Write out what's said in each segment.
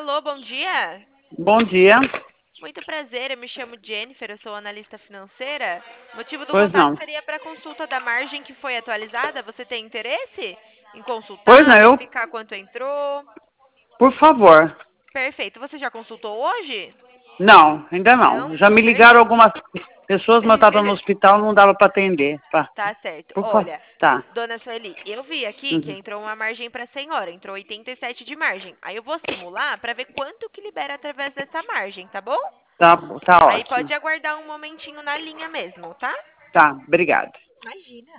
Alô, bom dia. Bom dia. Muito prazer, eu me chamo Jennifer, eu sou analista financeira. O motivo do Pois contato não. seria para a consulta da margem que foi atualizada. Você tem interesse em Pois não, consultar, eu, verificar quanto entrou? por favor. Perfeito. Você já consultou hoje? Não, ainda não. Não? Já me ligaram Perfeito. algumas pessoas, mas eu estava no hospital, não dava para atender. Tá certo. Por favor. Olha, Tá. dona Sueli, eu vi aqui que Uhum. entrou uma margem para a senhora, entrou 87 de margem. Aí eu vou simular para ver quanto que libera através dessa margem, tá bom? Tá Aí ótimo. pode aguardar um momentinho na linha mesmo, tá? Tá, obrigada. Imagina.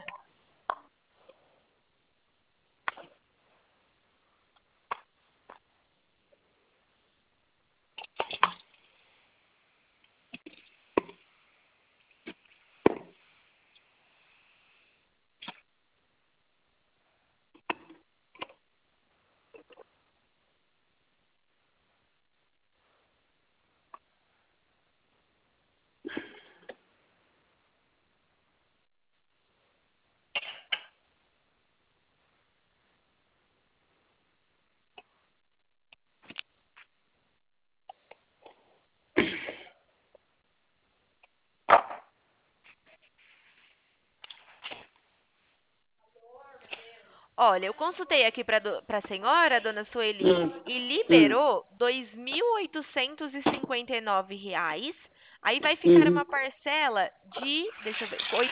Olha, eu consultei aqui para a senhora, dona Sueli, Hum, e hum, liberou R$ 2.859. Aí vai ficar uhum, uma parcela de, deixa eu ver, R$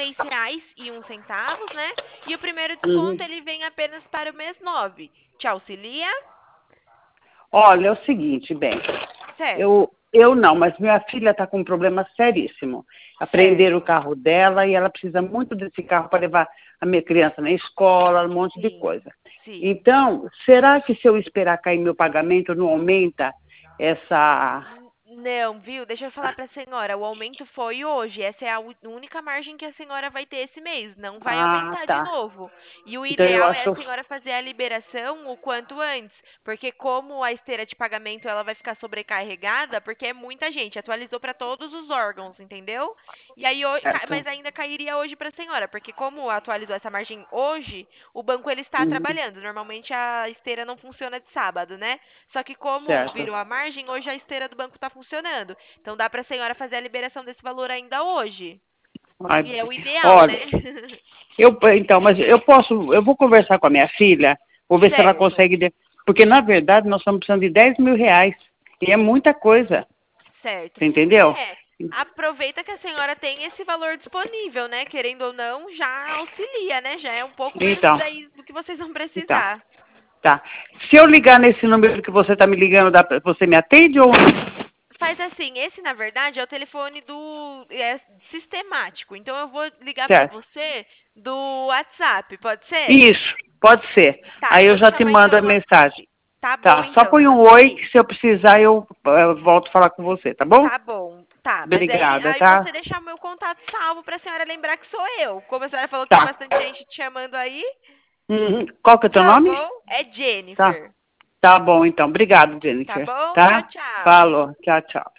83,01, né? E o primeiro desconto uhum. ele vem apenas para o mês 9. Te auxilia? Olha, é o seguinte, bem, Certo, eu não, mas minha filha está com um problema seríssimo. Apreenderam o certo. carro dela e ela precisa muito desse carro para levar a minha criança na escola, um monte de Sim, coisa. sim. Então, será que se eu esperar cair meu pagamento não aumenta essa... Não, viu? Deixa eu falar para a senhora. O aumento foi hoje. Essa é a única margem que a senhora vai ter esse mês. Não vai Ah, aumentar de tá. novo. E o Então eu ideal é a acho... senhora fazer a liberação o quanto antes, porque como a esteira de pagamento ela vai ficar sobrecarregada, porque é muita gente, atualizou para todos os órgãos, entendeu? E aí, Certo. mas ainda cairia hoje para a senhora, porque como atualizou essa margem hoje, o banco ele está Uhum, trabalhando. Normalmente a esteira não funciona de sábado, né? Só que como certo. virou a margem, hoje a esteira do banco está funcionando. Então dá para a senhora fazer a liberação desse valor ainda hoje. Ai, E é o ideal, né? olha, então, mas eu vou conversar com a minha filha, vou ver se ela Certo, consegue, porque na verdade nós estamos precisando de R$ 10.000, e é muita coisa, certo. você entendeu? É, aproveita que a senhora tem esse valor disponível, né? Querendo ou não, já auxilia, né? Já é um pouco menos Então, daí do que vocês vão então, precisar. tá. Se eu ligar nesse número que você está me ligando, você me atende ou... Faz assim, esse na verdade é o telefone do sistemático. Então eu vou ligar para Certo. você do WhatsApp, pode ser? Isso, pode ser. Tá, Aí eu eu vou te já te chamar mando então a no mensagem. WhatsApp. Tá bom Tá, só então, põe dona um oi, Sueli. que se eu precisar eu volto a falar com você, tá bom? Tá bom, tá. Mas aí, Obrigada, aí você tá? deixar o meu contato salvo pra senhora lembrar que sou eu. Como a senhora falou que tem Tá. bastante gente te chamando aí, Uhum. Qual que é o teu tá nome? bom? É Tá. Jennifer. Tá bom, então. Obrigado, Tá Jennifer. bom? Tchau, Tá? tchau. Falou. Tchau, tchau.